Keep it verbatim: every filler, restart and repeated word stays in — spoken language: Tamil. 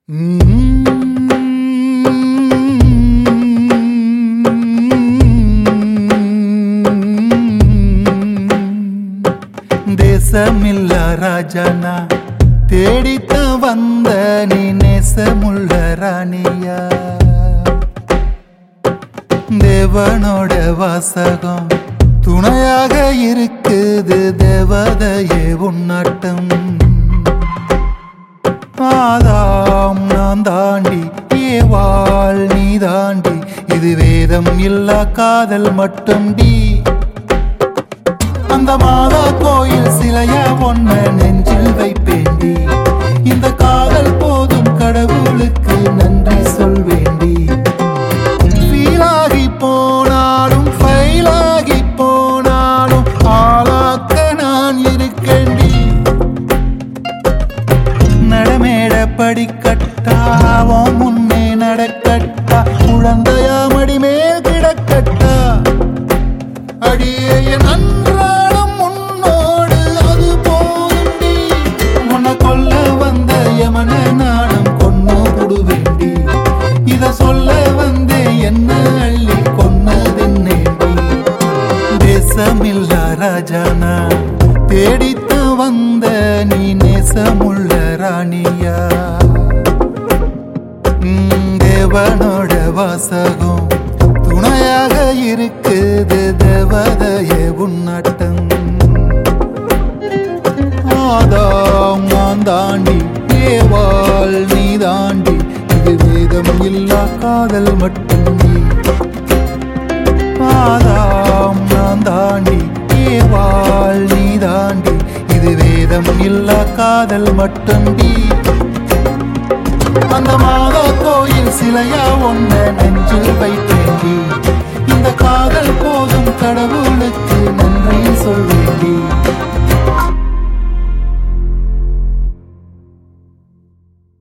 தேசமில்ல ராஜானா தேடித்த வந்த நீ நேசமுள்ள ராணியா. தேவனோட வாசகம் துணையாக இருக்குது தேவதையே உன்னாட்டம். ஆதாம் நான் தாண்டி ஏவாள் நீ தாண்டி இது வேதம் இல்லா காதல் மட்டும் டி. அந்த மாதா கோயில் சிலையா ஒன்ன நெஞ்சில் வைப்பேண்டி. இந்த காதல் போதும் கடவுளுக்கு நன்றி சொல்வேண்டி. ஃபீலாகி போனாலும் ஃபைலாகி போனாலும் ஆளாக்க நான் இருக்கேண்டி. நடமேட படிக்கட்டாவோ முன்னே நடக்கட்டா குழந்தையா மடிமேல் கிடக்கட்டா. அடியே நன்றாலும் முன்னோடு அது போதுண்டி. உன்னை கொல்ல வந்த யமன நானும் கொன்னு புடுவேண்டி. இத சொல்ல வந்தே என்ன அள்ளி கொன்னதென்னேண்டி. தேசமில்ல ராஜானா தேடித்து வந்த நீ நேசமுள்ள ராணியா. தேவனோட வாசகம் துணையாக இருக்குது தேவதையே உன்னாட்டம். ஆதாம் நான் தாண்டி ஏவாள் நீ தாண்டி இது வேதம் இல்லா காதல் மட்டும் நீ. ஆதாம் நான் தாண்டி ஏவாள் நீ தாண்டி இது வேதம் இல்லா காதல் மட்டும் நீ. அந்த மாதா கோயில் சிலையா ஒன்ன நெஞ்சில் வைத்தேண்டி. இந்த காதல் போதும் கடவுளுக்கு நன்றி சொல்வேண்டி.